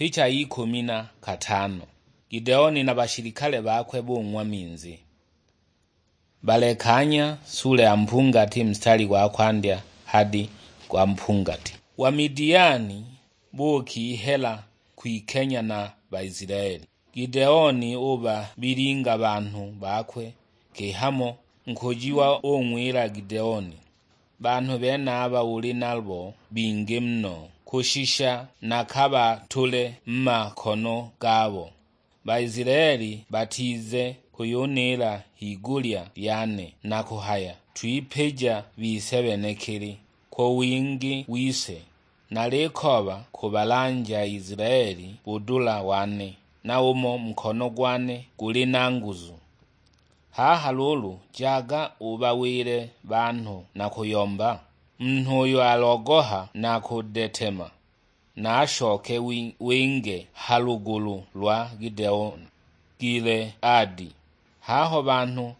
Picha 15. Gideoni na bashirikale bakwe bung'wa minzi. Balekanya sura ya mpungati mstari wa kwandya hadi kwa mpungati. Wamidiani boki hela kuikenya na Baisraeli. Gideoni oba biringa bantu bakwe kehamo nkojiwa ongwira Gideoni. Bantu bena aba uli nalbo binge mno kushisha nakaba tule mmakono gabo. Baisraeli batize kuyonera higulya yane na kuhaya twipeja bisebenekeri ko wingi wise nalekoba kubalanja Israeli budula wane na umo mkono gwane guli na nguzu. Haha lulu jaga ubawire bantu na kuyomba mnhuyo alogoha na kudetema na ashoke winge halugulu lwa Gideoni gile adi. Haho bantu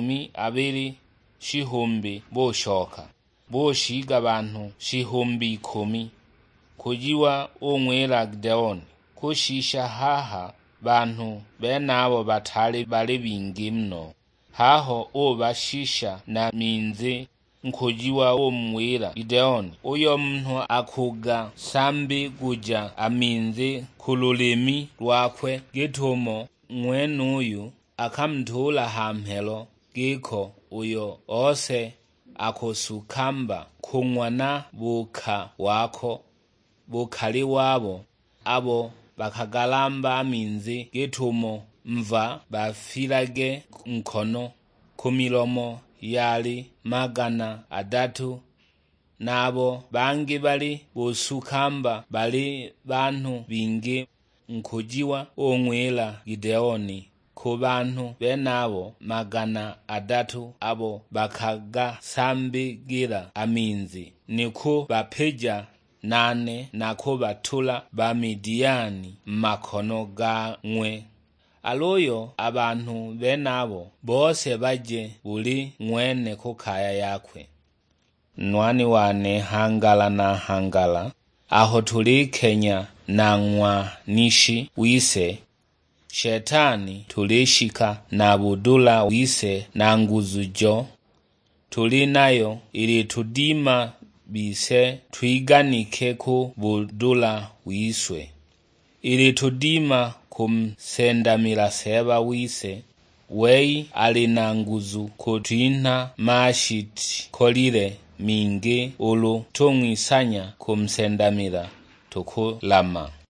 20,000 boshoka boshiga bantu 10,000 kujiwa ongwera Gideoni kushisha haha bantu benabo batali bali bingi mno. Haho obashisha na minzi nkujiwa omwira Gideoni uyo mnhu akuga sambi guja aminzi kululimi lwakwe gitumo mwenuyu akamtula hamhelo giko uyo ose akosukamba kung'wana buka wako bukali wabo abo bakagalamba aminzi gitumo mva bafilage nkono kumilomo yali 300 nabo bangi bali bosukamba bali bantu bingi nkujiwa ongwela Gideoni ku bantu benabo 300 abo bakaga sambigira aminzi niku bapeja 8 nako batula Bamidiani makono gang'we. Aloyo abantu benabo bose baje buli mwene kukaya yakwe. Nwani wane hangala na hangala aho tulikenya na ng'wanishi wise Shetani tulishika na budula wise na nguzujo tuli nayo ili tudima bise twiganike ku budula wiswe ili tudima kumsendamila seba wise wei alina nguzu kutwinha mashiti kolile mingi ulu tung'isanya kumsendamila tukulama.